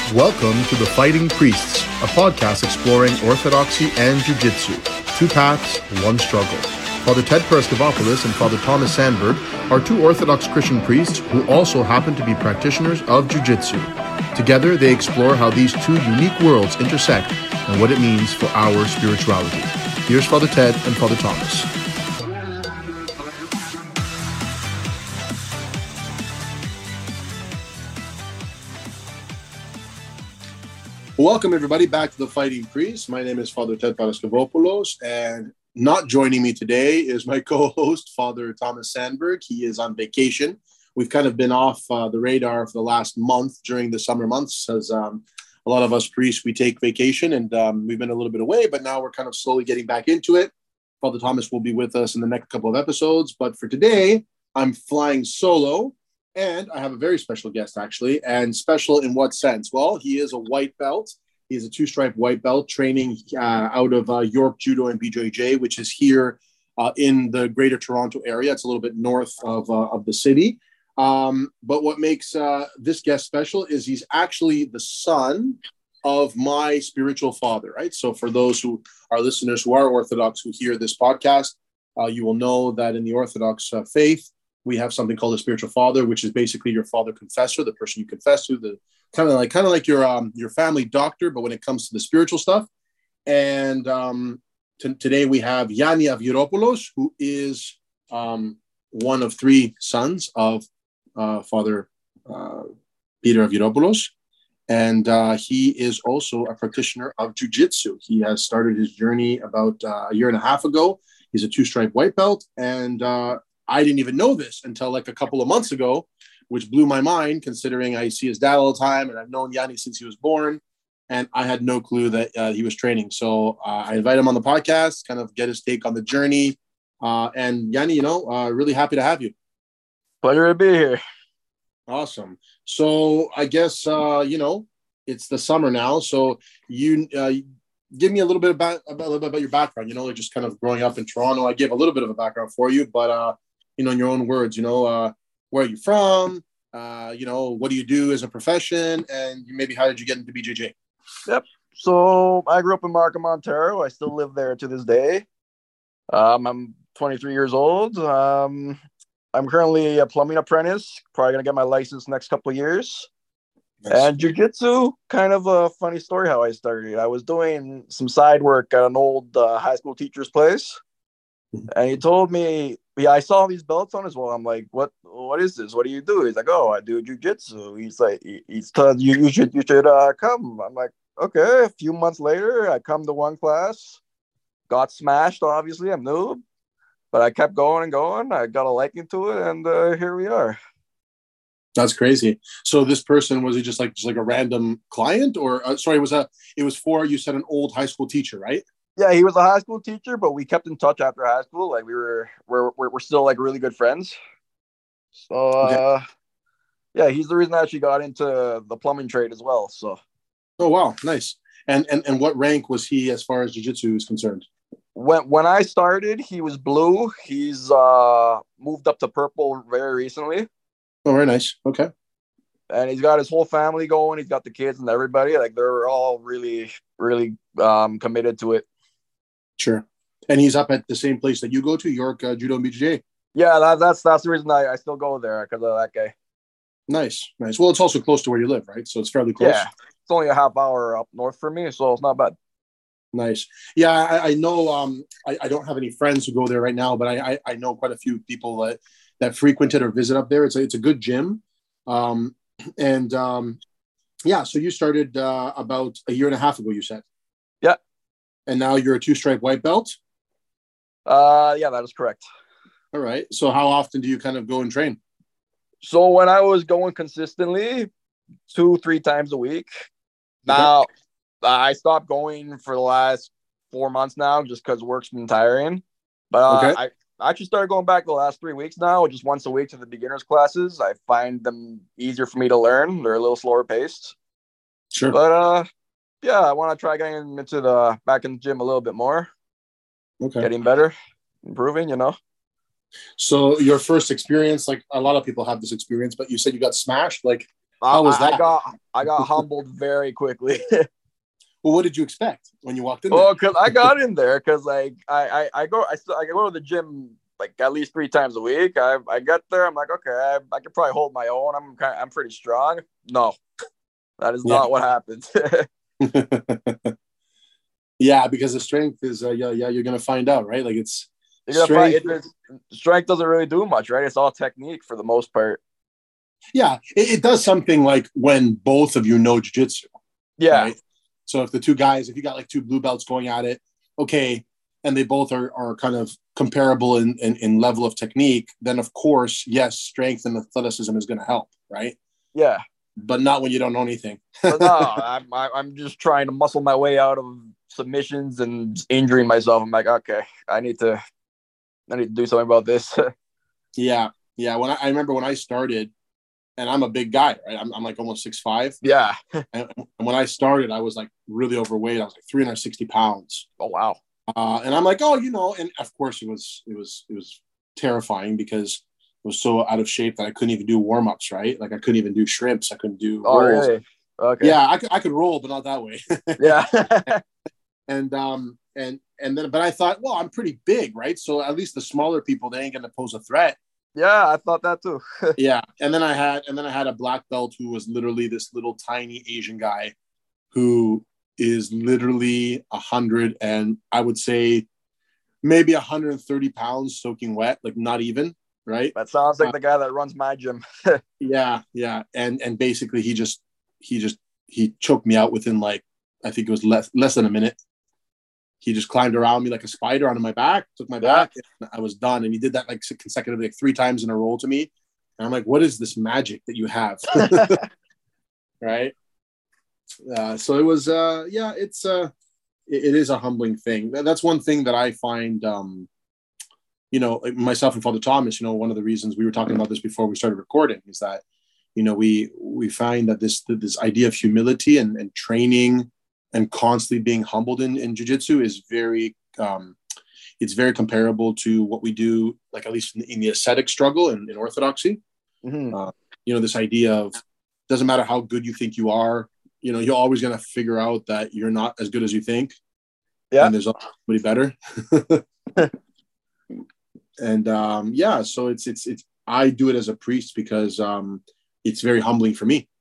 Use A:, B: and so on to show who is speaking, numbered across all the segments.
A: Welcome to The Fighting Priests, a podcast exploring orthodoxy and jiu-jitsu. Two paths, one struggle. Father Ted Paraskevopoulos and Father Thomas Sandberg are two Orthodox Christian priests who also happen to be practitioners of jiu-jitsu. Together, they explore how these two unique worlds intersect and what it means for our spirituality. Here's Father Ted and Father Thomas. Welcome, everybody, back to The Fighting Priests. My name is Father Ted Paraskevopoulos, and not joining me today is my co-host, Father Thomas Sandberg. He is on vacation. We've kind of been off the radar for the last month during the summer months, as a lot of us priests, we take vacation, and we've been a little bit away, but now we're kind of slowly getting back into it. Father Thomas will be with us in the next couple of episodes, but for today, I'm flying solo. And I have a very special guest, actually. And special in what sense? Well, he is a white belt. He is a two-stripe white belt training out of York Judo and BJJ, which is here in the Greater Toronto area. It's a little bit north of the city. But what makes this guest special is he's actually the son of my spiritual father, right? So for those who are listeners who are Orthodox who hear this podcast, you will know that in the Orthodox faith, we have something called a spiritual father, which is basically your father confessor, the person you confess to, the kind of like your family doctor, but when it comes to the spiritual stuff. And today we have Yanni Avgeropoulos, who is one of three sons of Father Peter Avgeropoulos, and he is also a practitioner of jiu-jitsu. He has started his journey about a year and a half ago. He's a two-stripe white belt, and I didn't even know this until like a couple of months ago, which blew my mind considering I see his dad all the time and I've known Yanni since he was born, and I had no clue that he was training. So I invited him on the podcast, kind of get his take on the journey. And Yanni, really happy to have you.
B: Pleasure to be here.
A: Awesome. So I guess, it's the summer now. So you give me a little bit about your background, like just kind of growing up in Toronto. I gave a little bit of a background for you, but in your own words, where are you from? What do you do as a profession? And maybe how did you get into BJJ?
B: Yep. So I grew up in Markham, Ontario. I still live there to this day. I'm 23 years old. I'm currently a plumbing apprentice. Probably going to get my license next couple of years. Nice. And jiu-jitsu, kind of a funny story how I started. I was doing some side work at an old high school teacher's place. And he told me, I saw these belts on his wall. I'm like, what is this? What do you do? He's like, oh, I do jiu-jitsu. He's like, he's telling you should come. I'm like, okay. A few months later, I come to one class, got smashed, obviously. I'm noob. But I kept going and going. I got a liking to it, and here we are.
A: That's crazy. So this person, was he just like a random client, or it was for, you said, an old high school teacher, right?
B: Yeah, he was a high school teacher, but we kept in touch after high school. Like we're still like really good friends. So okay. Yeah, he's the reason I actually got into the plumbing trade as well. So.
A: Oh wow, nice. And what rank was he as far as jiu-jitsu is concerned?
B: When I started, he was blue. He's moved up to purple very recently.
A: Oh, very nice. Okay.
B: And he's got his whole family going. He's got the kids and everybody. Like they're all really, really committed to it.
A: Sure. And he's up at the same place that you go to, York Judo and BJJ.
B: Yeah, that's the reason I still go there, because of that guy.
A: Nice. Well, it's also close to where you live, right? So it's fairly close.
B: Yeah, it's only a half hour up north for me, so it's not bad.
A: Nice. Yeah, I know. I don't have any friends who go there right now, but I know quite a few people that frequent it or visit up there. It's a good gym. So you started about a year and a half ago, you said.
B: Yeah.
A: And now you're a two-stripe white belt?
B: Yeah, that is correct.
A: All right. So how often do you kind of go and train?
B: So when I was going consistently 2-3 times a week, now I stopped going for the last 4 months now just because work's been tiring. But I actually started going back the last 3 weeks now, just once a week to the beginners classes. I find them easier for me to learn. They're a little slower paced.
A: Sure.
B: But yeah, I want to try getting back in the gym a little bit more.
A: Okay.
B: Getting better, improving,
A: So your first experience, like a lot of people have this experience, but you said you got smashed. Like, How was that?
B: I got humbled very quickly.
A: Well, what did you expect when you walked in there?
B: Oh, cause I got in there because like I go to the gym like at least 3 times a week. I get there, I'm like, okay, I can probably hold my own. I'm pretty strong. No, that is not what happens.
A: Yeah, because the strength is you're gonna find out, right? Like it's
B: You're gonna
A: strength.
B: find strength doesn't really do much, right? It's all technique for the most part.
A: Yeah, it does something like when both of you know jiu-jitsu,
B: Yeah,
A: right? So if the two guys, if you got like two blue belts going at it, okay, and they both are kind of comparable in level of technique, then of course, yes, strength and athleticism is going to help, right?
B: yeah.
A: But not when you don't know anything.
B: But no, I'm just trying to muscle my way out of submissions and injuring myself. I'm like, okay, I need to do something about this.
A: Yeah, yeah. When I remember when I started, and I'm a big guy, right? I'm like almost 6'5".
B: Yeah.
A: And when I started, I was like really overweight. I was like 360 pounds.
B: Oh wow.
A: And I'm like, oh, and of course it was terrifying because it was so out of shape that I couldn't even do warm-ups, right? Like I couldn't even do shrimps. I couldn't do rolls.
B: Really? Okay.
A: Yeah, I could roll, but not that way.
B: Yeah.
A: and then, but I thought, well, I'm pretty big, right? So at least the smaller people, they ain't gonna pose a threat.
B: Yeah, I thought that too.
A: Yeah, and then I had a black belt who was literally this little tiny Asian guy who is literally 100 and I would say maybe 130 pounds soaking wet, like not even, right?
B: That sounds like the guy that runs my gym.
A: Yeah, and basically he choked me out within like I think it was less than a minute. He just climbed around me like a spider onto my back, took my back, and I was done. And he did that like consecutively, like 3 times in a row to me. And I'm like, what is this magic that you have? Right. So it was, it is a humbling thing. That's one thing that I find, like myself and Father Thomas, one of the reasons we were talking about this before we started recording is that, we find that this idea of humility and training and constantly being humbled in jiu-jitsu is very it's very comparable to what we do, like at least in the ascetic struggle in orthodoxy.
B: Mm-hmm.
A: This idea of doesn't matter how good you think you are, you're always going to figure out that you're not as good as you think.
B: Yeah.
A: And there's somebody better. And so it's I do it as a priest because it's very humbling for me.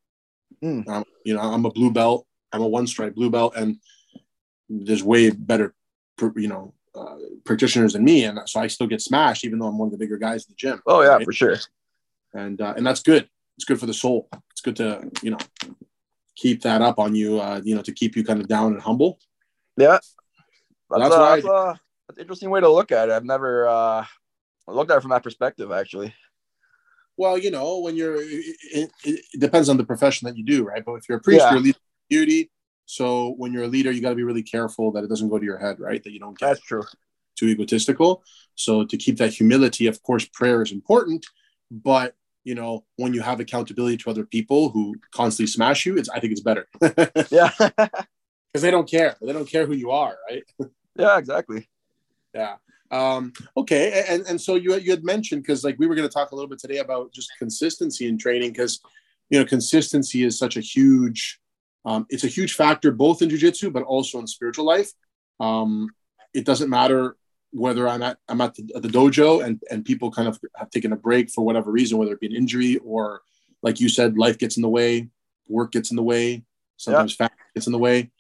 A: I'm a blue belt. I'm a 1-stripe blue belt, and there's way better, practitioners than me, and so I still get smashed, even though I'm one of the bigger guys in the gym.
B: Oh yeah, right? For sure.
A: And that's good. It's good for the soul. It's good to keep that up on you. To keep you kind of down and humble.
B: Yeah, that's an interesting way to look at it. I've never looked at it from that perspective, actually.
A: Well, when it depends on the profession that you do, right? But if you're a priest, you're a leader of duty. So when you're a leader, you got to be really careful that it doesn't go to your head, right? That you don't get too egotistical. So to keep that humility, of course, prayer is important. But, when you have accountability to other people who constantly smash you, I think it's better.
B: Yeah.
A: Because they don't care. They don't care who you are, right?
B: Yeah, exactly.
A: Yeah. Okay. And so you had mentioned, because like we were going to talk a little bit today about just consistency in training, because, consistency is such a huge, it's a huge factor both in jiu-jitsu, but also in spiritual life. It doesn't matter whether I'm at the dojo and people kind of have taken a break for whatever reason, whether it be an injury or, like you said, life gets in the way, work gets in the way, sometimes family gets in the way.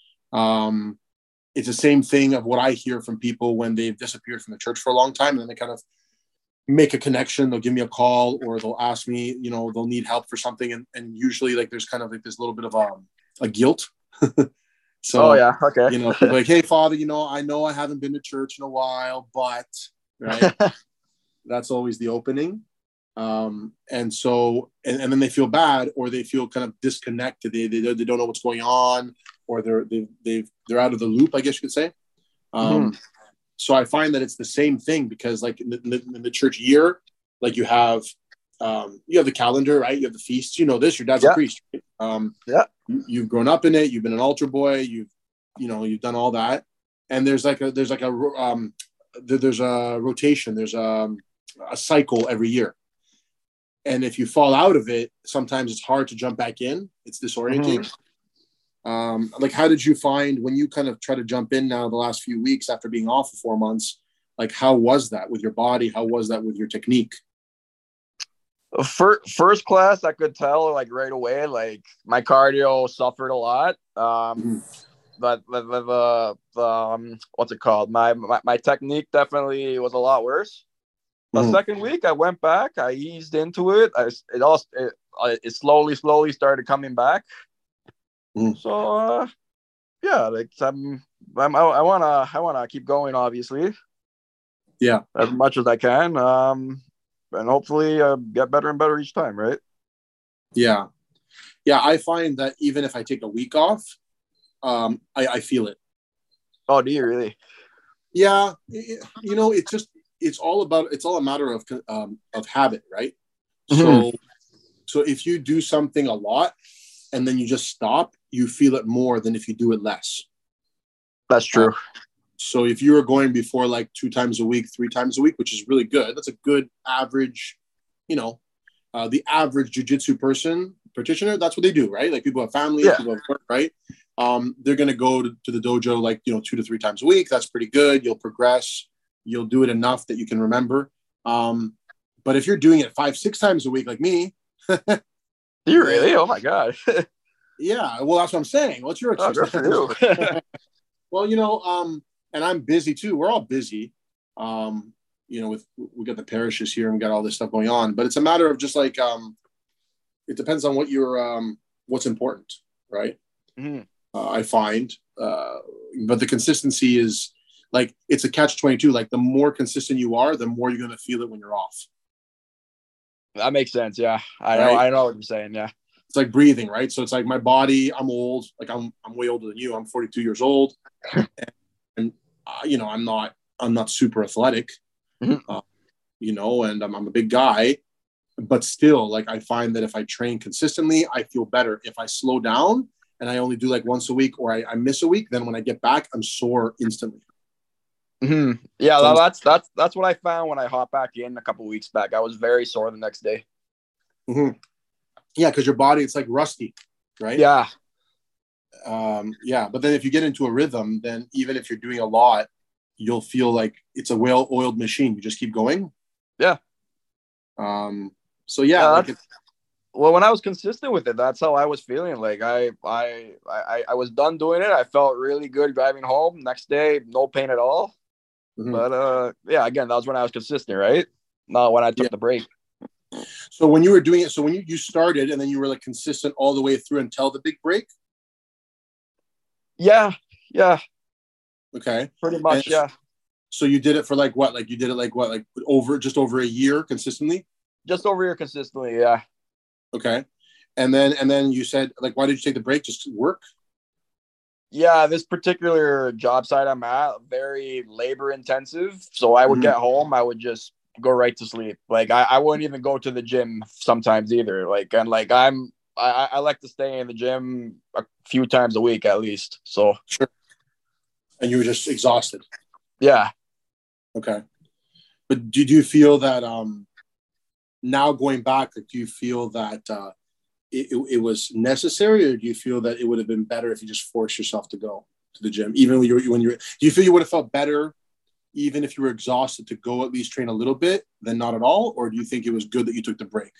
A: It's the same thing of what I hear from people when they've disappeared from the church for a long time, and then they kind of make a connection. They'll give me a call, or they'll ask me, they'll need help for something. And usually like there's kind of like this little bit of a guilt. So,
B: okay.
A: like, hey, Father, I know I haven't been to church in a while, but right. That's always the opening. And so, and then they feel bad, or they feel kind of disconnected. They don't know what's going on, or they're out of the loop, I guess you could say. So I find that it's the same thing, because like in the church year, like you have the calendar, right? You have the feasts, your dad's a priest. Right? You've grown up in it. You've been an altar boy. You've done all that. And there's a rotation. There's a cycle every year. And if you fall out of it, sometimes it's hard to jump back in. It's disorienting. Like, how did you find when you kind of try to jump in now the last few weeks after being off for 4 months? Like, how was that with your body? How was that with your technique?
B: First class, I could tell like right away. Like my cardio suffered a lot. But what's it called? My technique definitely was a lot worse. The second week, I went back. I eased into it. It slowly started coming back. So yeah, like I wanna keep going, obviously.
A: Yeah,
B: as much as I can. And hopefully get better and better each time, right?
A: Yeah. I find that even if I take a week off, I feel it.
B: Oh, do you really?
A: Yeah, it's all a matter of habit, right? So if you do something a lot and then you just stop, you feel it more than if you do it less.
B: That's true.
A: So if you were going before like 2 times a week, 3 times a week, which is really good, that's a good average, the average jiu-jitsu practitioner, that's what they do, right? Like people have families, people have work, right? They're going to go to the dojo like, 2 to 3 times a week. That's pretty good. You'll progress. You'll do it enough that you can remember. But if you're doing it 5, 6 times a week, like me.
B: Do you really? Oh my God.
A: Yeah. Well, that's what I'm saying. What's your excuse?
B: Oh, good for you.
A: Well, and I'm busy too. We're all busy. We got the parishes here and we got all this stuff going on, but it's a matter of just like, it depends on what's important. Right. I find, but the consistency is like, it's a catch-22. Like the more consistent you are, the more you're going to feel it when you're off.
B: That makes sense. Yeah. I know what you're saying. Yeah.
A: It's like breathing, right? So it's like my body, I'm old, like I'm way older than you. I'm 42 years old. And I'm not super athletic, and I'm a big guy, but still, like, I find that if I train consistently, I feel better. If I slow down and I only do like once a week or I miss a week, then when I get back, I'm sore instantly.
B: Yeah, so that's what I found when I hopped back in a couple of weeks back. I was very sore the next day.
A: Yeah, because your body, it's like rusty, right?
B: Yeah.
A: But then if you get into a rhythm, then even if you're doing a lot, you'll feel like it's a well-oiled machine. You just keep going.
B: Yeah.
A: So yeah,
B: well, when I was consistent with it, that's how I was feeling. Like I was done doing it. I felt really good driving home. Next day, no pain at all. But yeah, again, that was when I was consistent, right? Not when I took the break.
A: So when you were doing it, so when you started and then you were like consistent all the way through until the big break?
B: Yeah.
A: Okay.
B: Pretty much, yeah.
A: So you did it for like what? Like you did it like what? Like just over a year consistently?
B: Just over a year consistently, yeah.
A: Okay. And then you said, like, why did you take the break? Just work?
B: Yeah, this particular job site I'm at, very labor intensive. So I would get home, I would just go right to sleep. Like I wouldn't even go to the gym sometimes either. Like, and like I like to stay in the gym a few times a week at least. So
A: sure. And you were just exhausted.
B: Yeah.
A: Okay. But did you feel that now going back, do you feel that it was necessary, or do you feel that it would have been better if you just forced yourself to go to the gym, even when you're? Do you feel you would have felt better even if you were exhausted to go at least train a little bit than not at all, or do you think it was good that you took the break?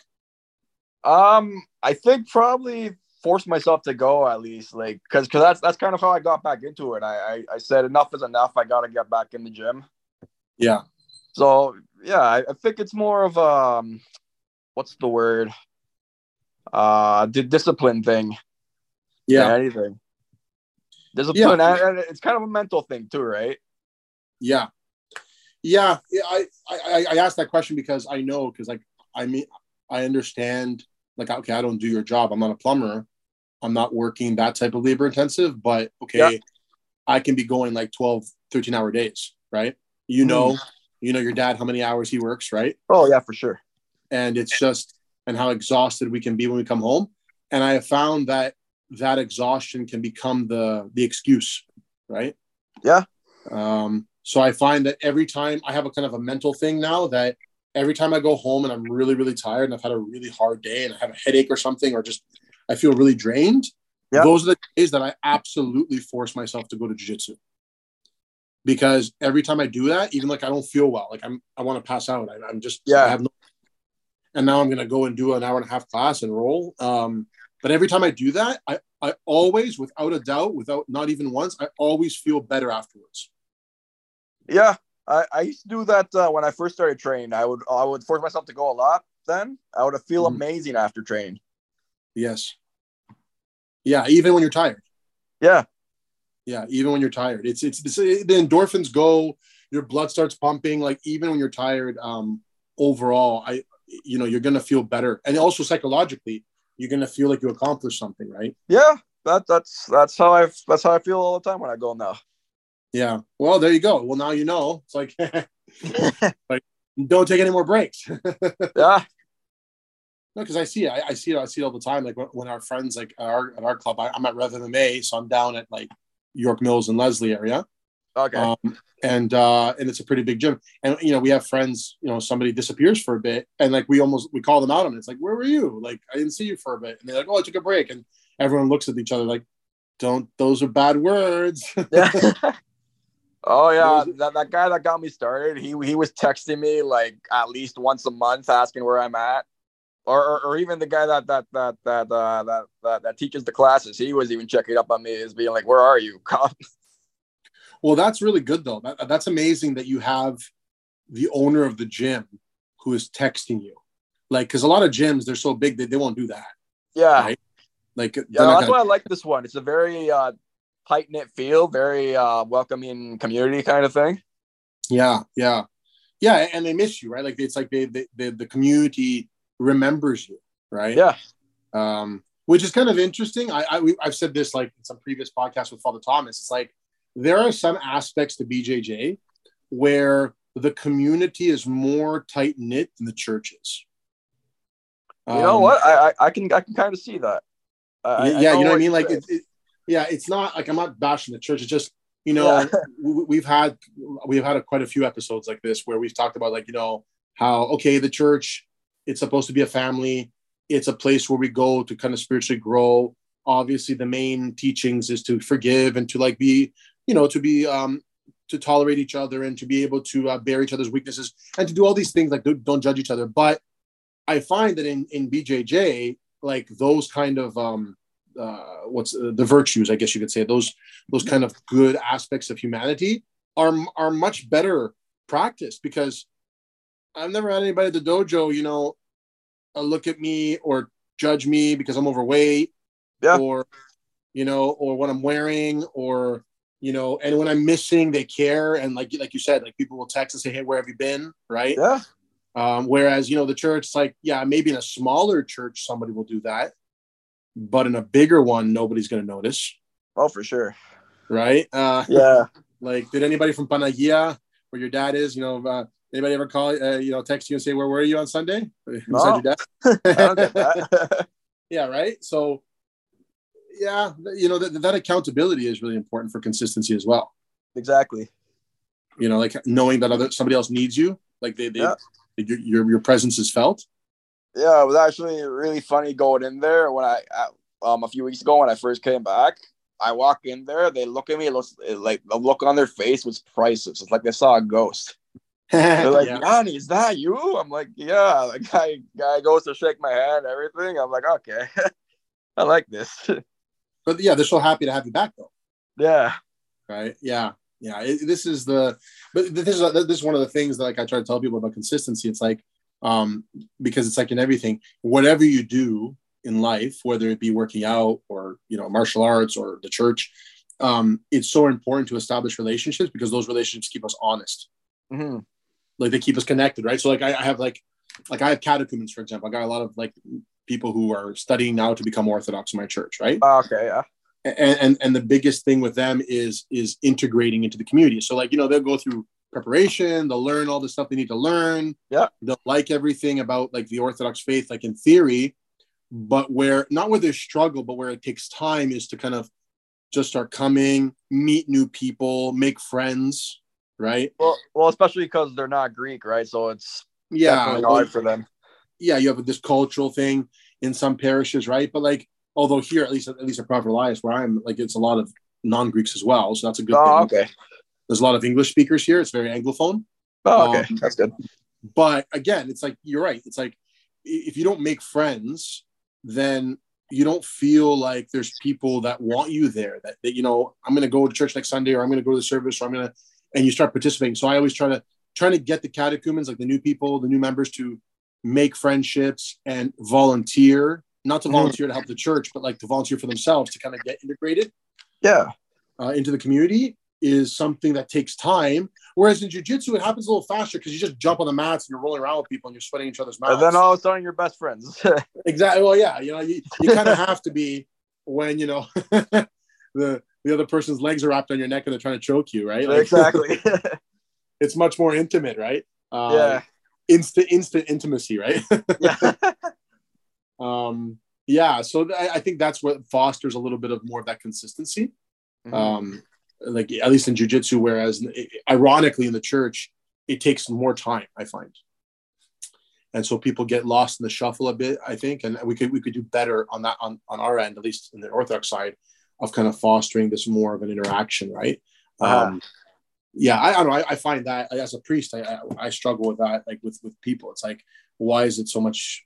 B: I think probably forced myself to go at least, like because that's kind of how I got back into it. I said enough is enough. I got to get back in the gym.
A: Yeah.
B: So yeah, I think it's more of what's the word? The discipline thing.
A: Yeah.
B: Anything. Discipline, and it's kind of a mental thing too, right?
A: Yeah. I asked that question because I know, because like I understand, like, okay, I don't do your job. I'm not a plumber. I'm not working that type of labor intensive, but okay, I can be going like 12, 13-hour days, right? You know your dad, how many hours he works, right?
B: Oh yeah, for sure.
A: And it's just, and how exhausted we can be when we come home. And I have found that exhaustion can become the excuse, right?
B: Yeah.
A: So I find that every time I have a kind of a mental thing now that every time I go home and I'm really, really tired and I've had a really hard day and I have a headache or something, or just I feel really drained,
B: Yeah.
A: those are the days that I absolutely force myself to go to jiu-jitsu. Because every time I do that, even like I don't feel well, like I want to pass out. I'm just, I have no, and now I'm going to go and do an hour and a half class and roll. But every time I do that, I always, without a doubt, without not even once, I always feel better afterwards.
B: Yeah. I used to do that when I first started training. I would force myself to go a lot. Then I would feel amazing after training.
A: Yes. Yeah. Even when you're tired.
B: Yeah.
A: Yeah. Even when you're tired, it's the endorphins go, your blood starts pumping. Like even when you're tired, overall, you're going to feel better. And also psychologically, you're going to feel like you accomplished something, right?
B: Yeah. That's how I feel all the time when I go now.
A: Yeah. Well, there you go. Well, now you know. It's like, like don't take any more breaks.
B: Yeah.
A: No, because I see it all the time. Like when our friends, like at our club, I'm at Rev MMA, so I'm down at like York Mills and Leslie area.
B: Okay.
A: And it's a pretty big gym. And we have friends. Somebody disappears for a bit, and like we call them out on it. It's like, where were you? Like I didn't see you for a bit, and they're like, oh, I took a break, and everyone looks at each other like, those are bad words.
B: Yeah. Oh yeah, that guy that got me started, he was texting me like at least once a month asking where I'm at, or even the guy that teaches the classes, he was even checking up on me, as being like, where are you?
A: Well, that's really good though. That's amazing that you have the owner of the gym who is texting you, like because a lot of gyms, they're so big they won't do that.
B: Yeah,
A: right? Like
B: that's why I like this one. It's a very tight-knit feel, very welcoming community kind of thing.
A: Yeah, and they miss you, right? Like it's like the community remembers you, right?
B: Yeah.
A: Which is kind of interesting. I've said this like in some previous podcasts with Father Thomas. It's like there are some aspects to BJJ where the community is more tight-knit than the churches.
B: You know what? I can kind of see that.
A: You know what I mean? Like it's not like I'm not bashing the church. It's just we've had quite a few episodes like this where we've talked about like how the church, it's supposed to be a family. It's a place where we go to kind of spiritually grow. Obviously, the main teachings is to forgive and to like be to tolerate each other and to be able to bear each other's weaknesses and to do all these things like don't judge each other. But I find that in BJJ, like those kind of what's the virtues, I guess you could say, those kind of good aspects of humanity are much better practiced, because I've never had anybody at the dojo, look at me or judge me because I'm overweight, or what I'm wearing, or and when I'm missing, they care, and like you said, like people will text and say, hey, where have you been, right?
B: Yeah.
A: Whereas the church, it's like, maybe in a smaller church somebody will do that, but in a bigger one nobody's going to notice.
B: Oh, for sure.
A: Right.
B: Yeah.
A: Like, did anybody from Panagia, where your dad is, anybody ever call text you and say, where were you on Sunday?
B: No.
A: Your dad?
B: I don't get that.
A: Yeah, right. So that accountability is really important for consistency as well.
B: Exactly.
A: Like knowing that somebody else needs you, like your presence is felt.
B: Yeah, it was actually really funny going in there when I a few weeks ago when I first came back. I walk in there, they look at me, it looks like the look on their face was priceless. It's like they saw a ghost. They're like, Yanni, is that you? I'm like, yeah. The guy goes to shake my hand, everything. I'm like, okay, I like this.
A: But they're so happy to have you back though.
B: Yeah.
A: Right. Yeah. This is one of the things that like I try to tell people about consistency. It's like, because it's like in everything, whatever you do in life, whether it be working out or martial arts or the church, it's so important to establish relationships, because those relationships keep us honest.
B: Mm-hmm.
A: Like they keep us connected, right? So like I have I have catechumens, for example. I got a lot of like people who are studying now to become Orthodox in my church, right?
B: Okay, yeah.
A: And the biggest thing with them is integrating into the community. So like they'll go through preparation, they'll learn all the stuff they need to learn.
B: Yeah,
A: they'll like everything about like the Orthodox faith, like in theory, but where they struggle, but where it takes time is to kind of just start coming, meet new people, make friends, right?
B: Well, especially because they're not Greek, right? So it's
A: Yeah,
B: definitely
A: well,
B: hard for them.
A: yeah, you have this cultural thing in some parishes, right? But like, although here, at least at Prophet Elias, where I'm, like, it's a lot of non-Greeks as well, so that's a good
B: Oh,
A: thing.
B: okay.
A: There's a lot of English speakers here. It's very anglophone.
B: Oh,
A: Um,
B: okay. That's good.
A: but again, it's like you're right. It's like if you don't make friends, then you don't feel like there's people that want you there. That I'm going to go to church next Sunday, or I'm going to go to the service, or I'm going to, and you start participating. So I always trying to get the catechumens, like the new people, the new members, to make friendships and volunteer, not to volunteer to help the church, but like to volunteer for themselves to kind of get integrated
B: Yeah.
A: into the community, is something that takes time. Whereas in jiu-jitsu, it happens a little faster because you just jump on the mats and you're rolling around with people and you're sweating each other's mouths.
B: And then all of a sudden, you're best friends.
A: Exactly. Well, yeah, you kind of have to be when the other person's legs are wrapped on your neck and they're trying to choke you, right? Like,
B: Exactly.
A: it's much more intimate, right?
B: Yeah.
A: Instant intimacy, right?
B: Yeah.
A: Yeah. So I think that's what fosters a little bit of more of that consistency. Like at least in jiu-jitsu, whereas ironically in the church, it takes more time, I find. And so people get lost in the shuffle a bit, I think, and we could do better on that on our end, at least in the Orthodox side, of kind of fostering this more of an interaction, right? Yeah, I don't know. I find that as a priest, I struggle with that, like with people. It's like, why is it so much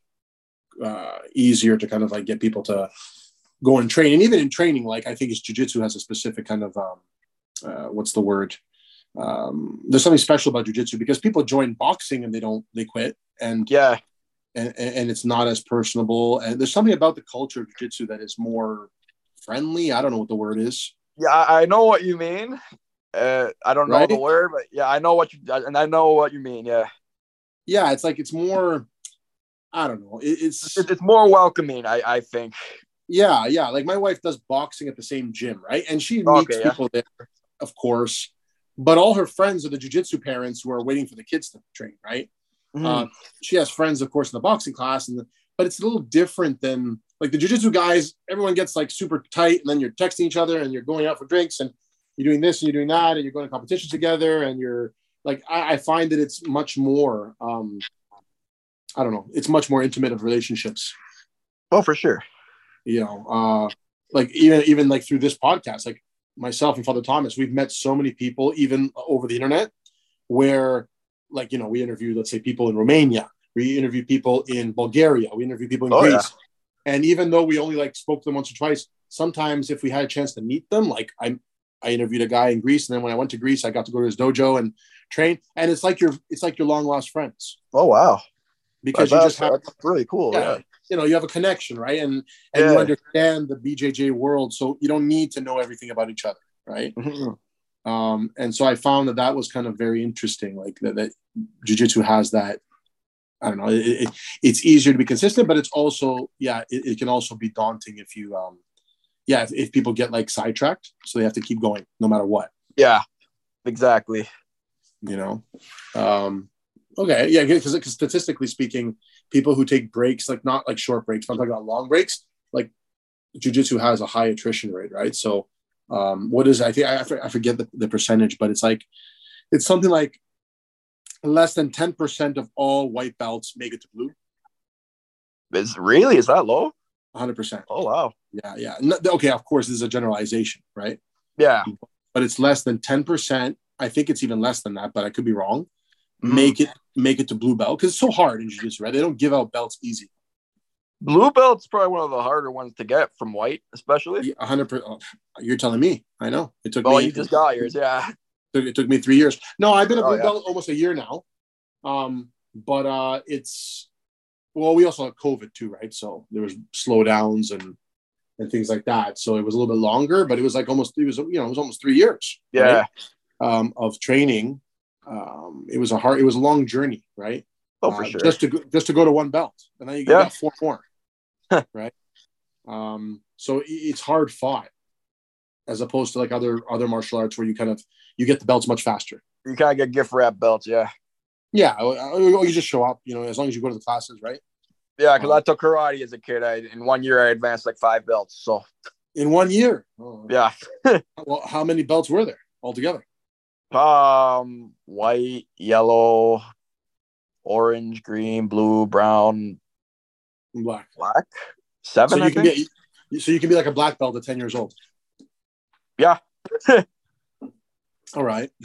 A: easier to kind of like get people to go and train? And even in training, like I think jiu-jitsu has a specific kind of what's the word? There's something special about jiu-jitsu because people join boxing and they quit, and
B: Yeah.
A: and it's not as personable. And there's something about the culture of jiu-jitsu that is more friendly. I don't know what the word is.
B: Yeah, I know what you mean. I don't know the
A: Right?
B: word, but yeah, I know what you mean. Yeah.
A: Yeah, it's like it's more. I don't know.
B: It's more welcoming, I think.
A: Yeah. Like my wife does boxing at the same gym, right? And she meets
B: Okay, yeah.
A: people there, of course, but all her friends are the jiu-jitsu parents who are waiting for the kids to train, right? She has friends, of course, in the boxing class, but it's a little different than like the jiu-jitsu guys. Everyone gets like super tight, and then you're texting each other, and you're going out for drinks, and you're doing this and you're doing that, and you're going to competitions together, and you're like, I find that it's much more. I don't know. It's much more intimate of relationships.
B: Oh, for sure.
A: Like even like through this podcast, like myself and Father Thomas, we've met so many people, even over the internet, where like, we interview, let's say, people in Romania, we interview people in Bulgaria, we interview people in Greece. Yeah. And even though we only like spoke to them once or twice, sometimes if we had a chance to meet them, like I interviewed a guy in Greece, and then when I went to Greece, I got to go to his dojo and train. And it's like your long lost friends.
B: Oh, wow.
A: Because that's
B: really cool. Yeah.
A: You have a connection, right? And you understand the BJJ world, so you don't need to know everything about each other, right? And so I found that was kind of very interesting, like that jiu-jitsu has that. I don't know. It's easier to be consistent, but it's also, it can also be daunting if you, if people get like sidetracked, so they have to keep going no matter what.
B: Yeah, exactly.
A: Okay, yeah, because statistically speaking, people who take breaks, like not like short breaks, but I'm talking about long breaks, like jiu-jitsu has a high attrition rate, right? So what is, I think, I forget the percentage, but it's something like less than 10% of all white belts make it to blue.
B: Is that low?
A: 100%.
B: Oh, wow.
A: Yeah. Okay, of course, this is a generalization, right?
B: Yeah.
A: But it's less than 10%. I think it's even less than that, but I could be wrong. Make it to blue belt, because it's so hard in jiu-jitsu, right? They don't give out belts easy.
B: Blue belt's probably one of the harder ones to get from white, especially.
A: 100%. You're telling me. I know. It took me.
B: Oh, you just got yours, yeah.
A: It took me 3 years. No, I've been a blue belt almost a year now. But it's, well, we also had COVID too, right? So there was slowdowns and things like that. So it was a little bit longer, but it was almost 3 years.
B: Yeah.
A: Right? Of training. It was a long journey, right?
B: Oh, for sure.
A: Just to go to one belt, and then you got 4 more, right? So it's hard fought, as opposed to like other martial arts where you get the belts much faster.
B: You kind of get gift wrap belts, yeah.
A: Yeah, or you just show up, as long as you go to the classes, right?
B: Yeah, because I took karate as a kid. In 1 year, I advanced like 5 belts. So
A: in 1 year,
B: yeah.
A: Well, how many belts were there altogether?
B: White, yellow, orange, green, blue, brown,
A: Black.
B: black. 7,
A: So
B: I think.
A: You can be like a black belt at 10 years old.
B: Yeah.
A: All right.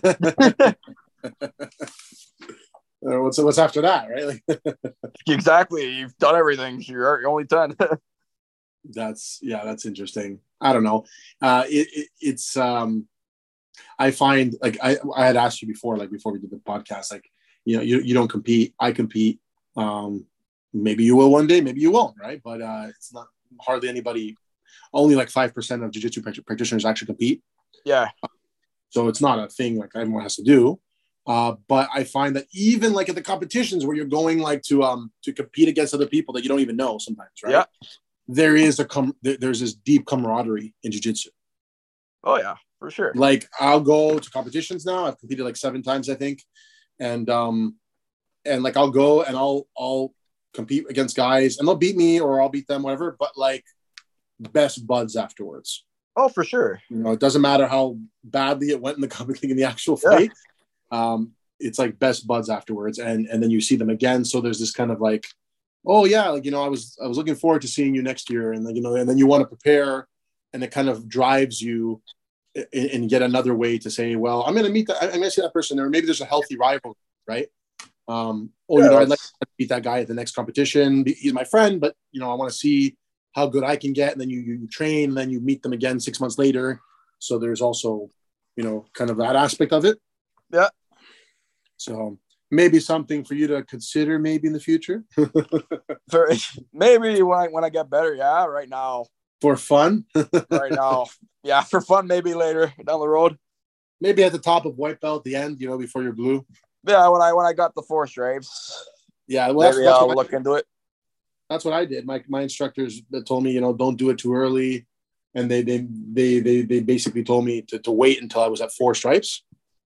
A: What's after that, right? Like,
B: Exactly. You've done everything. You're only 10.
A: that's interesting. I don't know. It's I find like I had asked you before, like before we did the podcast, like you don't compete. I compete. Maybe you will one day, maybe you won't, right? But it's not hardly anybody. Only like 5% of jiu-jitsu practitioners actually compete.
B: Yeah.
A: So it's not a thing like everyone has to do. But I find that even like at the competitions where you're going like to compete against other people that you don't even know sometimes, right?
B: Yeah.
A: There's this deep camaraderie in jiu-jitsu.
B: Oh yeah, for sure.
A: Like I'll go to competitions now. I've competed like 7 times, I think. And like I'll go and I'll compete against guys and they'll beat me or I'll beat them, whatever. But like best buds afterwards.
B: Oh, for sure.
A: It doesn't matter how badly it went in the actual fight. Yeah. It's like best buds afterwards, and then you see them again. So there's this kind of like, oh yeah, like I was looking forward to seeing you next year, and like and then you want to prepare, and it kind of drives you in yet another way to say, well, I'm going to see that person, or maybe there's a healthy rivalry, right? I'd like to beat that guy at the next competition. He's my friend, but I want to see how good I can get, and then you train, and then you meet them again 6 months later. So there's also, kind of that aspect of it.
B: Yeah.
A: So maybe something for you to consider maybe in the future.
B: For maybe when I get better. Yeah. Right now.
A: For fun.
B: Right now. Yeah. For fun. Maybe later down the road.
A: Maybe at the top of white belt, the end, before you're blue.
B: Yeah. When I got the 4 stripes.
A: Yeah. Well,
B: maybe I'll look into it.
A: That's what I did. My instructors told me, don't do it too early. And they basically told me to wait until I was at 4 stripes.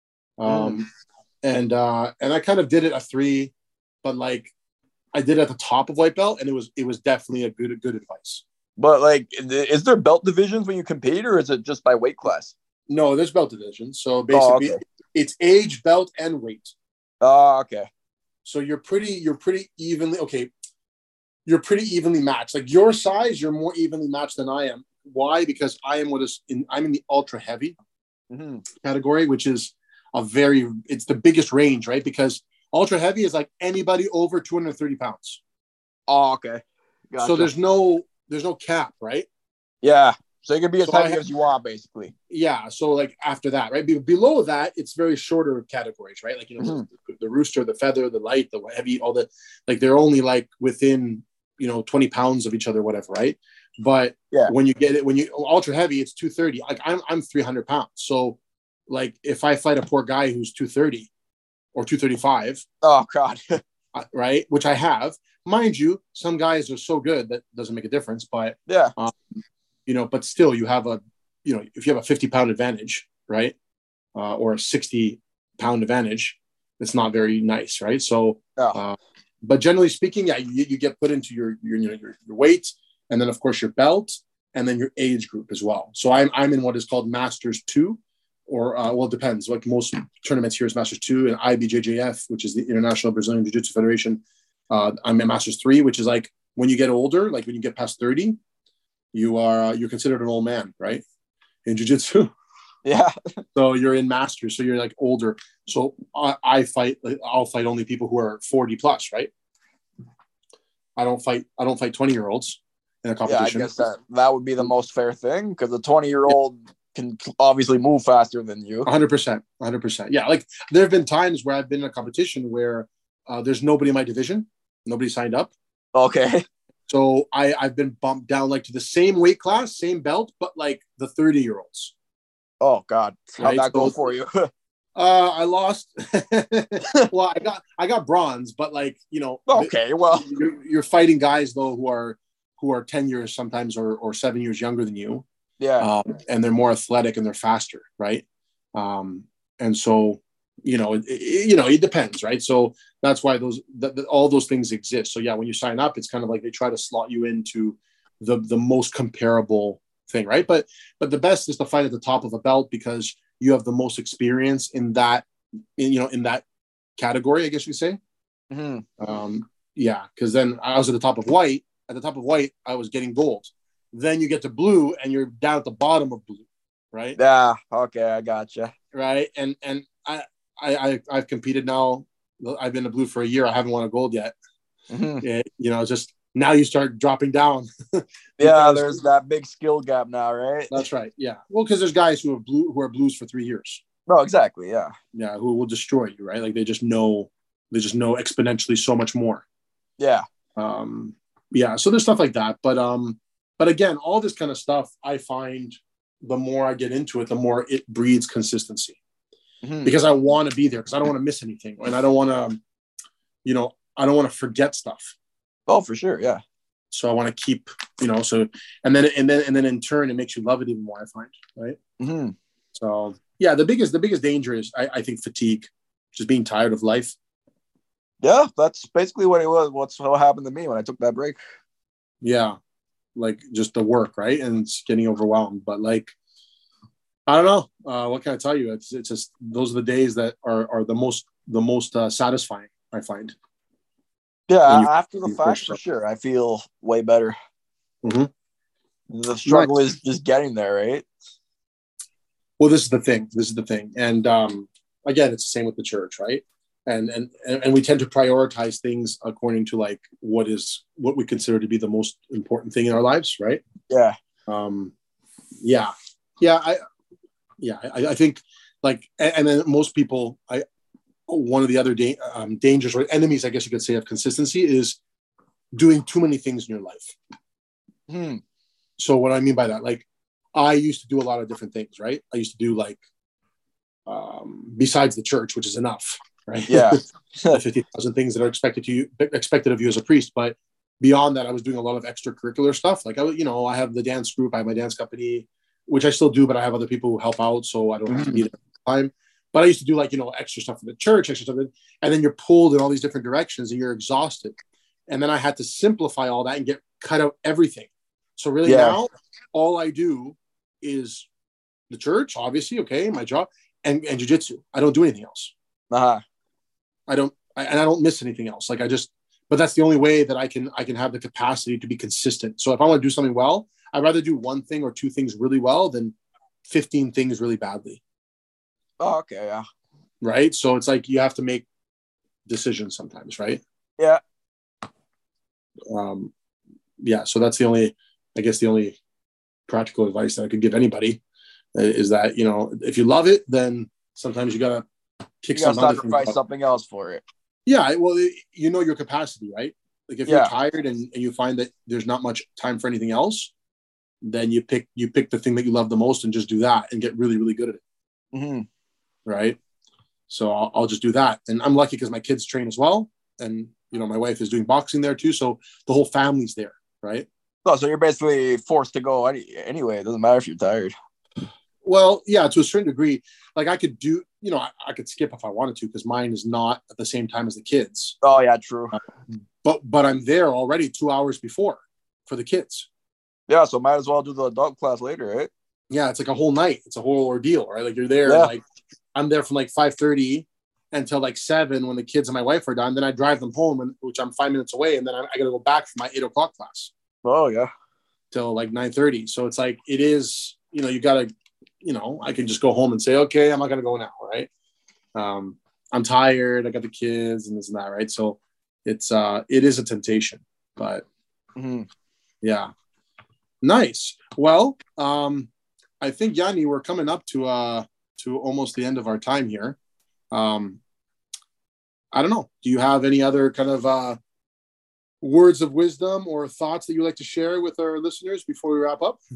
A: And I kind of did it at 3, but like I did it at the top of white belt, and it was definitely a good advice.
B: But like, is there belt divisions when you compete, or is it just by weight class?
A: No, there's belt divisions. So basically, It's age, belt, and weight.
B: Oh, okay. So
A: you're pretty evenly You're pretty evenly matched. Like your size, you're more evenly matched than I am. Why? Because I'm in the ultra heavy category, which is it's the biggest range, right? Because ultra heavy is like anybody over 230 pounds.
B: Oh, okay.
A: Gotcha. So there's no cap, right?
B: Yeah. So you can be as heavy as you want, basically.
A: Yeah. So like after that, right? Below that, it's very shorter categories, right? Like, the rooster, the feather, the light, the heavy, all the, like they're only like within, 20 pounds of each other, whatever, right? But when you ultra heavy, it's 230. Like I'm 300 pounds. So like if I fight a poor guy who's 230 or 235,
B: oh God,
A: right? Which I have, mind you, some guys are so good that doesn't make a difference. But but still, you have if you have a 50-pound advantage, right, or a 60-pound advantage, it's not very nice, right? So, but generally speaking, you get put into your weight, and then of course your belt, and then your age group as well. So I'm in what is called Masters 2. Or, it depends. Like most tournaments here is Masters 2 and IBJJF, which is the International Brazilian Jiu-Jitsu Federation. I'm at Masters 3, which is like when you get older, like when you get past 30, you're considered an old man, right? In Jiu-Jitsu.
B: Yeah.
A: So you're in Masters, so you're like older. So I'll fight only people who are 40 plus, right? I don't fight 20-year-olds in a competition.
B: Yeah, I guess that would be the most fair thing, because a 20-year-old can obviously move faster than you.
A: 100%. Yeah, like there have been times where I've been in a competition where there's nobody in my division, nobody signed up.
B: Okay.
A: So I've been bumped down like to the same weight class, same belt, but like the 30-year-olds.
B: Oh God, how'd that go for you?
A: I lost. Well, I got bronze, but like
B: okay, well,
A: you're fighting guys though who are 10 years sometimes or 7 years younger than you.
B: Yeah.
A: And they're more athletic and they're faster, right? And so, it depends, right? So that's why all those things exist. So yeah, when you sign up, it's kind of like they try to slot you into the most comparable thing, right? But the best is to fight at the top of a belt because you have the most experience in that, in that category, I guess you say.
B: Hmm.
A: Yeah, because then I was at the top of white. At the top of white, I was getting gold. Then you get to blue, and you're down at the bottom of blue, right?
B: Yeah. Okay, I gotcha.
A: Right, and I've competed now. I've been a blue for a year. I haven't won a gold yet.
B: Hmm.
A: Just now you start dropping down.
B: Yeah,
A: Because
B: there's that big skill gap now, right?
A: that's right. Yeah. Well, because there's guys who are blues for 3 years.
B: No, exactly. Yeah.
A: Yeah, who will destroy you, right? Like they just know exponentially so much more.
B: Yeah.
A: Yeah. So there's stuff like that, but again, all this kind of stuff, I find the more I get into it, the more it breeds consistency.
B: Hmm.
A: Because I want to be there because I don't want to miss anything, and I don't want to, I don't want to forget stuff.
B: Oh, for sure. Yeah.
A: So I want to keep, so and then in turn it makes you love it even more. I find, right?
B: Hmm.
A: So yeah, the biggest danger is I think fatigue, just being tired of life.
B: Yeah, that's basically what it was. What happened to me when I took that break.
A: Yeah, like just the work, right, and it's getting overwhelmed. But like, I don't know, what can I tell you? It's just those are the days that are the most satisfying. I find.
B: Yeah,
A: When you
B: after the fact, for sure, I feel way better.
A: Mm-hmm.
B: The struggle
A: Nice.
B: is just getting there, right?
A: Well, this is the thing, and again, it's the same with the church, right? And we tend to prioritize things according to like what we consider to be the most important thing in our lives, right?
B: Yeah.
A: Um, yeah, yeah, I think like, and then most people, one of the other dangers or enemies, I guess you could say, of consistency is doing too many things in your life.
B: Hmm.
A: So what I mean by that, like, I used to do a lot of different things, right? I used to do like, besides the church, which is enough, right?
B: Yeah.
A: The 50,000 things that are expected of you as a priest. But beyond that, I was doing a lot of extracurricular stuff. Like I have the dance group, I have my dance company, which I still do, but I have other people who help out, so I don't have to be there all the time. But I used to do like, extra stuff for the church, extra stuff, and then you're pulled in all these different directions and you're exhausted. And then I had to simplify all that and cut out everything. So really now, all I do is the church, obviously, okay, my job, and jiu-jitsu. I don't do anything else.
B: Uh-huh.
A: I don't miss anything else. Like but that's the only way that I can have the capacity to be consistent. So if I want to do something well, I'd rather do one thing or two things really well than 15 things really badly.
B: Oh, okay, yeah.
A: Right. So it's like you have to make decisions sometimes, right?
B: Yeah.
A: Yeah. So that's the only practical advice that I could give anybody is that, if you love it, then sometimes you gotta kick some other things
B: sacrifice something else for it.
A: Yeah, well, your capacity, right? Like if you're tired and you find that there's not much time for anything else, then you pick the thing that you love the most and just do that and get really, really good at it.
B: Mm-hmm.
A: Right. So I'll just do that. And I'm lucky because my kids train as well. And, my wife is doing boxing there too. So the whole family's there. Right.
B: Oh, so you're basically forced to go anyway. It doesn't matter if you're tired.
A: Well, yeah, to a certain degree. Like I could do, I could skip if I wanted to because mine is not at the same time as the kids.
B: Oh, yeah, true.
A: But I'm there already 2 hours before for the kids.
B: Yeah, so might as well do the adult class later, right?
A: Yeah, it's like a whole night. It's a whole ordeal, right? Like you're there, like I'm there from like 5:30 until like 7 when the kids and my wife are done. Then I drive them home, which I'm 5 minutes away, and then I got to go back for my 8:00 class.
B: Oh yeah,
A: till like 9:30. So it's like it is. You got to. I can just go home and say, okay, I'm not gonna go now, right? I'm tired. I got the kids and this and that, right? So it is a temptation, but yeah, nice. Well, I think Yanni, we're coming up to almost the end of our time here. I don't know. Do you have any other kind of words of wisdom or thoughts that you like to share with our listeners before we wrap up?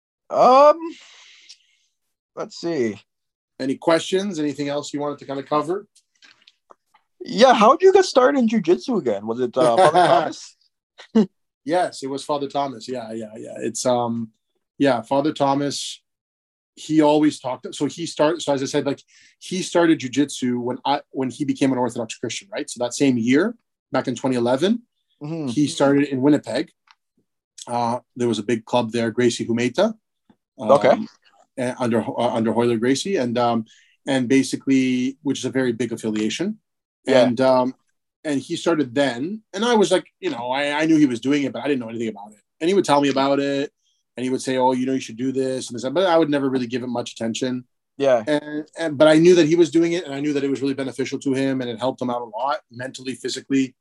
B: Let's see.
A: Any questions? Anything else you wanted to kind of cover?
B: Yeah, how did you get started in jiu-jitsu again? Was it Father Thomas?
A: Yes, it was Father Thomas. Yeah. It's Father Thomas. He always talked. So as I said, like he started jiu-jitsu when he became an Orthodox Christian, right? So that same year, back in 2011, he started in Winnipeg. There was a big club there, Gracie Humeta.
B: Okay.
A: Under Hoyler Gracie, and basically, which is a very big affiliation. Yeah. and he started then. And I was like, I knew he was doing it, but I didn't know anything about it. And he would tell me about it, and he would say, "Oh, you should do this and this," but I would never really give it much attention.
B: Yeah.
A: But I knew that he was doing it, and I knew that it was really beneficial to him, and it helped him out a lot mentally, physically.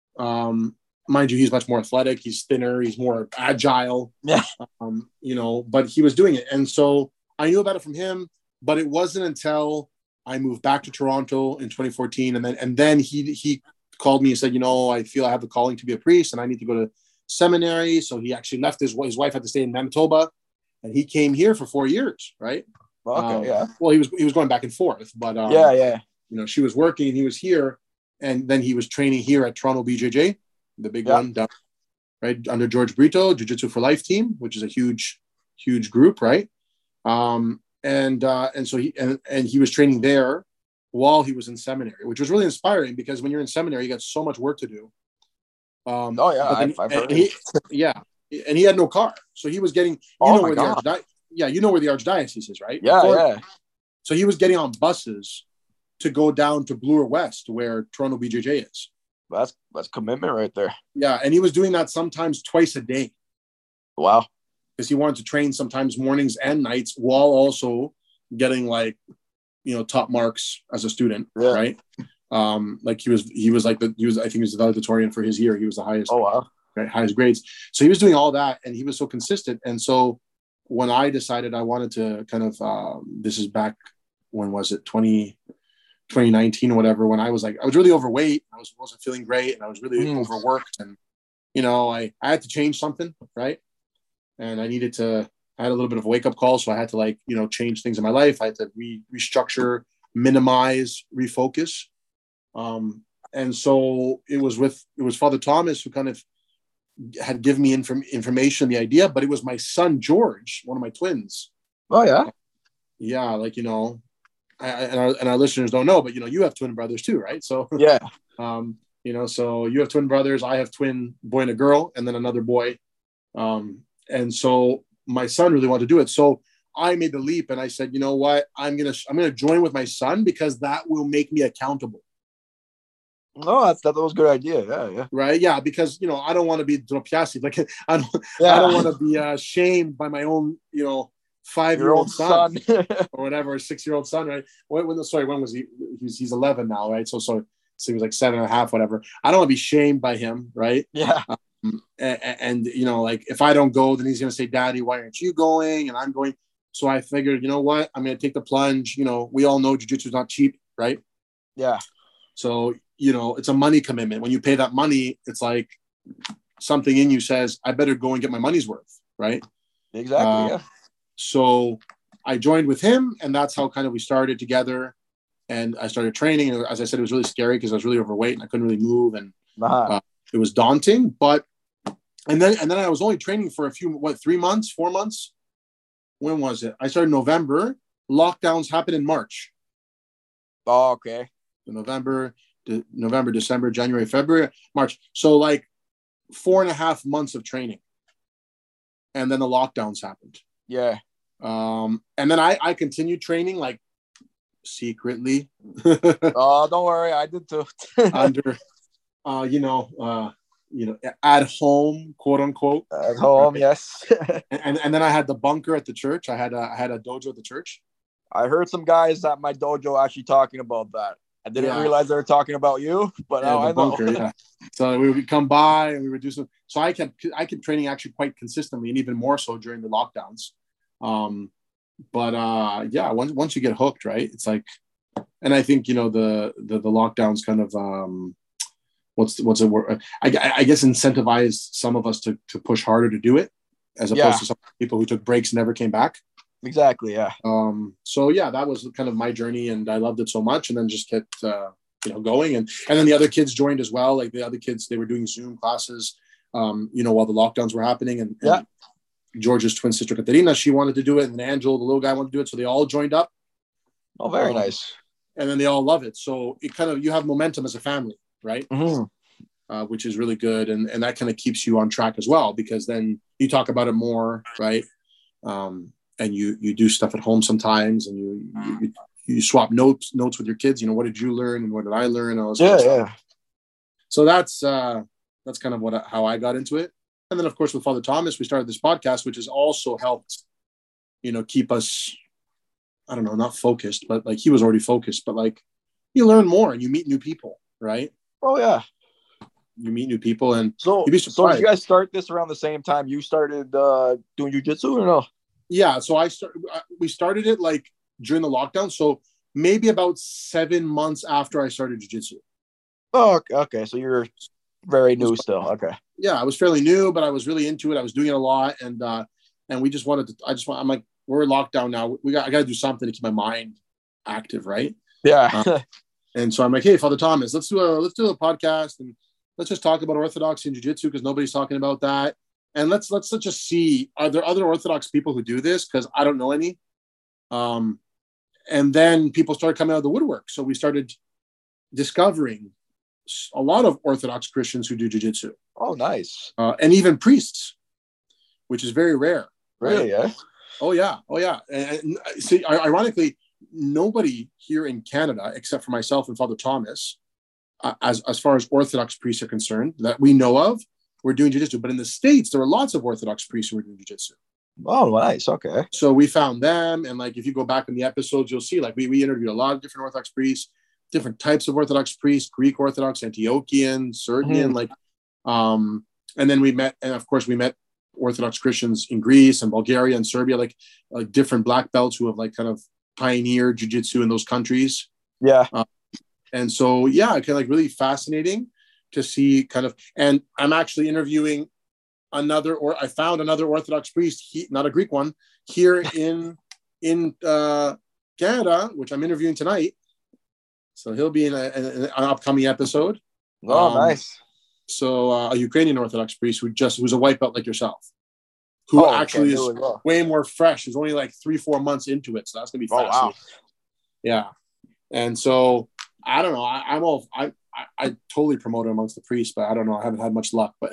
A: Mind you, he's much more athletic. He's thinner. He's more agile.
B: Yeah.
A: But he was doing it, and so I knew about it from him. But it wasn't until I moved back to Toronto in 2014, and then he called me and said, I feel I have the calling to be a priest, and I need to go to seminary. So he actually left his wife had to stay in Manitoba, and he came here for 4 years, right?
B: Okay, yeah.
A: Well, he was going back and forth, but
B: yeah.
A: She was working, and he was here, and then he was training here at Toronto BJJ, the big one, down, right under George Brito, Jiu-Jitsu for Life team, which is a huge group, right? And so he was training there while he was in seminary, which was really inspiring because when you're in seminary, you got so much work to do.
B: I've heard.
A: And he had no car, so he was getting. You know where the archdiocese is, right?
B: Yeah.
A: So he was getting on buses to go down to Bloor West, where Toronto BJJ is.
B: That's commitment right there.
A: Yeah, and he was doing that sometimes twice a day.
B: Wow.
A: Because he wanted to train sometimes mornings and nights while also getting top marks as a student, right? Like he was I think he was the valedictorian for his year. He was the highest.
B: Oh wow.
A: Right, highest grades. So he was doing all that, and he was so consistent. And so when I decided I wanted to kind of, this is back, when was it? 2019 or whatever, when I was really overweight. I wasn't feeling great, and I was really overworked, and I had to change something, right? And I had a little bit of a wake up call. So I had to change things in my life. I had to restructure, minimize, refocus. And so it was Father Thomas who kind of had given me information, the idea, but it was my son, George, one of my twins.
B: Oh yeah.
A: Yeah. And our listeners don't know, but you have twin brothers too, right? So
B: yeah.
A: So you have twin brothers. I have twin boy and a girl, and then another boy. And so my son really wanted to do it. So I made the leap, and I said, you know what? I'm gonna join with my son because that will make me accountable.
B: No, that was a good idea. Yeah.
A: Right. Yeah. Because, I don't want to be dropiasi. I don't want to be shamed by my own, 5-year-old son or whatever, 6-year-old son. Right. When was he? He's 11 now. Right. So he was like 7.5, whatever. I don't want to be shamed by him. Right.
B: Yeah.
A: And if I don't go, then he's going to say, Daddy, why aren't you going? And I'm going. So I figured, you know what? I'm going to take the plunge. We all know jiu-jitsu is not cheap. Right.
B: Yeah.
A: So, it's a money commitment. When you pay that money, it's like something in you says, I better go and get my money's worth. Right.
B: Exactly. Yeah.
A: So I joined with him, and that's how kind of we started together, and I started training. And as I said, it was really scary because I was really overweight and I couldn't really move, and it was daunting, and then I was only training for 3 months, 4 months. When was it? I started in November. Lockdowns happened in March.
B: Oh, okay.
A: November, December, January, February, March. So 4.5 months of training. And then the lockdowns happened.
B: Yeah.
A: And then I continued training secretly.
B: Oh, don't worry. I did too.
A: Under, at home, quote unquote.
B: At home, right? Yes.
A: and then I had the bunker at the church. I had a dojo at the church.
B: I heard some guys at my dojo actually talking about that. I didn't realize they were talking about you, but now I know.
A: Bunker, yeah. So we would come by and we would do some. So I kept training actually quite consistently, and even more so during the lockdowns. Once you get hooked, right? It's like, and I think the lockdowns kind of what's the word? I guess incentivized some of us to push harder to do it, as opposed to some people who took breaks and never came back.
B: Exactly. Yeah.
A: So that was kind of my journey, and I loved it so much, and then just kept going, and then the other kids joined as well. Like the other kids, they were doing Zoom classes, while the lockdowns were happening, and George's twin sister Katerina, she wanted to do it, and Angel, the little guy, wanted to do it, so they all joined up.
B: Oh, very nice.
A: And then they all love it. So it kind of, you have momentum as a family, right?
B: Mm-hmm.
A: Which is really good, and that kind of keeps you on track as well, because then you talk about it more, right? And you do stuff at home sometimes, and you swap notes with your kids. What did you learn and what did I learn?
B: Yeah.
A: So that's kind of how I got into it. And then, of course, with Father Thomas, we started this podcast, which has also helped, keep us, I don't know, not focused, but like he was already focused, but like you learn more and you meet new people, right?
B: Oh yeah.
A: You meet new people, and
B: so
A: you'd be surprised.
B: So did you guys start this around the same time you started doing jiu-jitsu or no?
A: Yeah, so we started it like during the lockdown, so maybe about 7 months after I started jiu-jitsu.
B: Oh, okay. So you're very new still. Okay.
A: Yeah, I was fairly new, but I was really into it. I was doing it a lot, and we just wanted to. I'm like, we're locked down now. I got to do something to keep my mind active, right?
B: Yeah.
A: And so I'm like, hey, Father Thomas, let's do a podcast and let's just talk about Orthodoxy and jiu-jitsu because nobody's talking about that. And let's just see, are there other Orthodox people who do this? Because I don't know any. And then people started coming out of the woodwork. So we started discovering a lot of Orthodox Christians who do jiu-jitsu.
B: Oh, nice.
A: And even priests, which is very rare.
B: Really,
A: right?
B: Yeah?
A: Oh, yeah. And see, ironically, nobody here in Canada, except for myself and Father Thomas, as far as Orthodox priests are concerned, that we know of, we're doing jiu-jitsu. But in the States, there are lots of Orthodox priests who are doing jiu-jitsu.
B: Oh, nice. Okay.
A: So we found them. And like, if you go back in the episodes, you'll see like we interviewed a lot of different Orthodox priests, different types of Orthodox priests, Greek Orthodox, Antiochian, Serbian, and then we met Orthodox Christians in Greece and Bulgaria and Serbia, like different black belts who have like kind of pioneered jiu-jitsu in those countries.
B: Yeah.
A: And so, yeah, kind of like really fascinating to see kind of, and I'm actually interviewing I found another Orthodox priest, not a Greek one, here in Canada, which I'm interviewing tonight. So he'll be in an upcoming episode.
B: Oh, nice.
A: So a Ukrainian Orthodox priest who's a white belt like yourself, who actually is way more fresh. He's only like 3-4 months into it. So that's going to be fascinating. Wow. Yeah. And so I don't know. I totally promote it amongst the priests, but I don't know. I haven't had much luck, but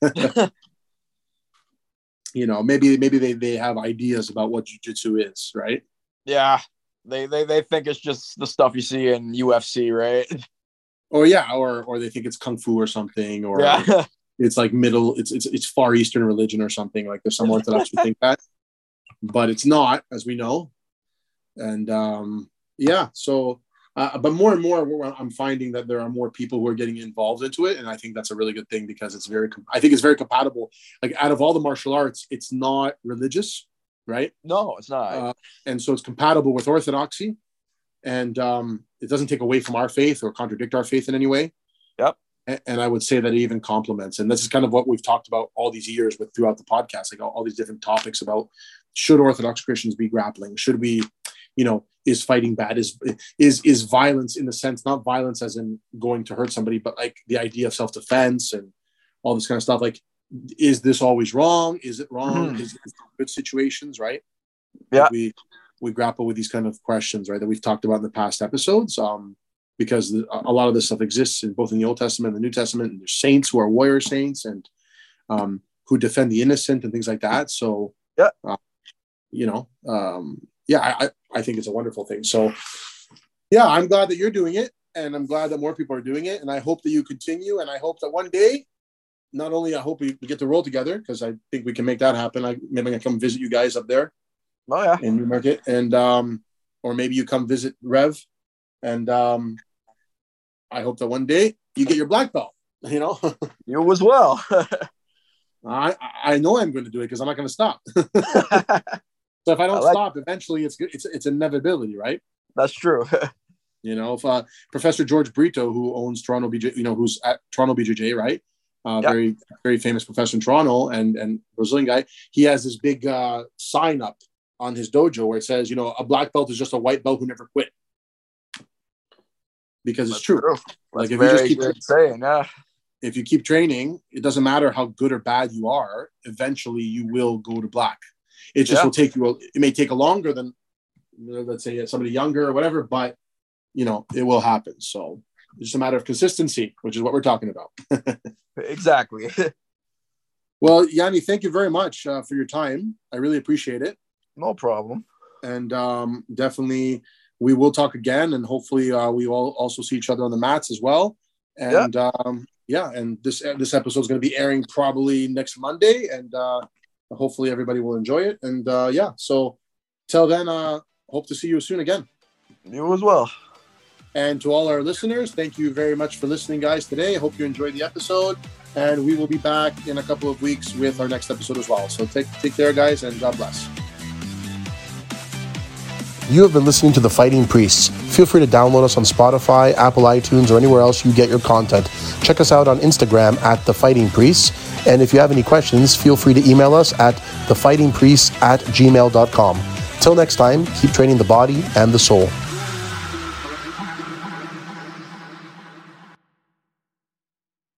A: maybe they have ideas about what jiu-jitsu is, right?
B: Yeah. They think it's just the stuff you see in UFC, right?
A: Or yeah, or they think it's kung fu or something, or it's like it's Far Eastern religion or something. Like there's some Orthodox who think that, but it's not, as we know. And so but more and more, I'm finding that there are more people who are getting involved into it, and I think that's a really good thing because it's very compatible. Like out of all the martial arts, it's not religious, right?
B: No, it's not.
A: And so it's compatible with Orthodoxy, and it doesn't take away from our faith or contradict our faith in any way.
B: Yep.
A: And I would say that it even complements. And this is kind of what we've talked about all these years throughout the podcast, like all these different topics about should Orthodox Christians be grappling? Should we, is fighting bad? Is violence, in the sense, not violence as in going to hurt somebody, but like the idea of self-defense and all this kind of stuff. Like, is this always wrong? Is it wrong? Is it good situations, right?
B: Yeah.
A: Like we grapple with these kind of questions, right, that we've talked about in the past episodes, because a lot of this stuff exists both in the Old Testament and the New Testament, and there's saints who are warrior saints and who defend the innocent and things like that. So,
B: yeah,
A: I think it's a wonderful thing. So, yeah, I'm glad that you're doing it, and I'm glad that more people are doing it, and I hope that you continue, and I hope that one day, not only I hope we get to roll together, because I think we can make that happen. Maybe I can come visit you guys up there.
B: Oh yeah,
A: in Newmarket, and or maybe you come visit Rev, and I hope that one day you get your black belt.
B: You as well.
A: I know I'm going to do it because I'm not going to stop. So if I don't stop, eventually it's inevitability, right?
B: That's true.
A: If Professor George Brito, who owns Toronto BJ, who's at Toronto BJJ, right? Very, very famous professor in Toronto and Brazilian guy. He has this big sign up on his dojo where it says, a black belt is just a white belt who never quit. Because it's true.
B: Like if you just keep saying,
A: if you keep training, it doesn't matter how good or bad you are. Eventually, you will go to black. It just will take you. It may take a longer than, let's say, somebody younger or whatever, but it will happen. So it's just a matter of consistency, which is what we're talking about.
B: Exactly.
A: Well, Yanni, thank you very much for your time. I really appreciate it.
B: No problem.
A: And definitely we will talk again, and hopefully we will also see each other on the mats as well. And and this episode is going to be airing probably next Monday, and hopefully everybody will enjoy it. And so till then, hope to see you soon again.
B: You as well.
A: And to all our listeners, thank you very much for listening, guys, today. I hope you enjoyed the episode, and we will be back in a couple of weeks with our next episode as well. So take care, guys, and God bless. You have been listening to The Fighting Priests. Feel free to download us on Spotify, Apple iTunes, or anywhere else you get your content. Check us out on Instagram at The Fighting Priests. And if you have any questions, feel free to email us at thefightingpriests@gmail.com. Till next time, keep training the body and the soul.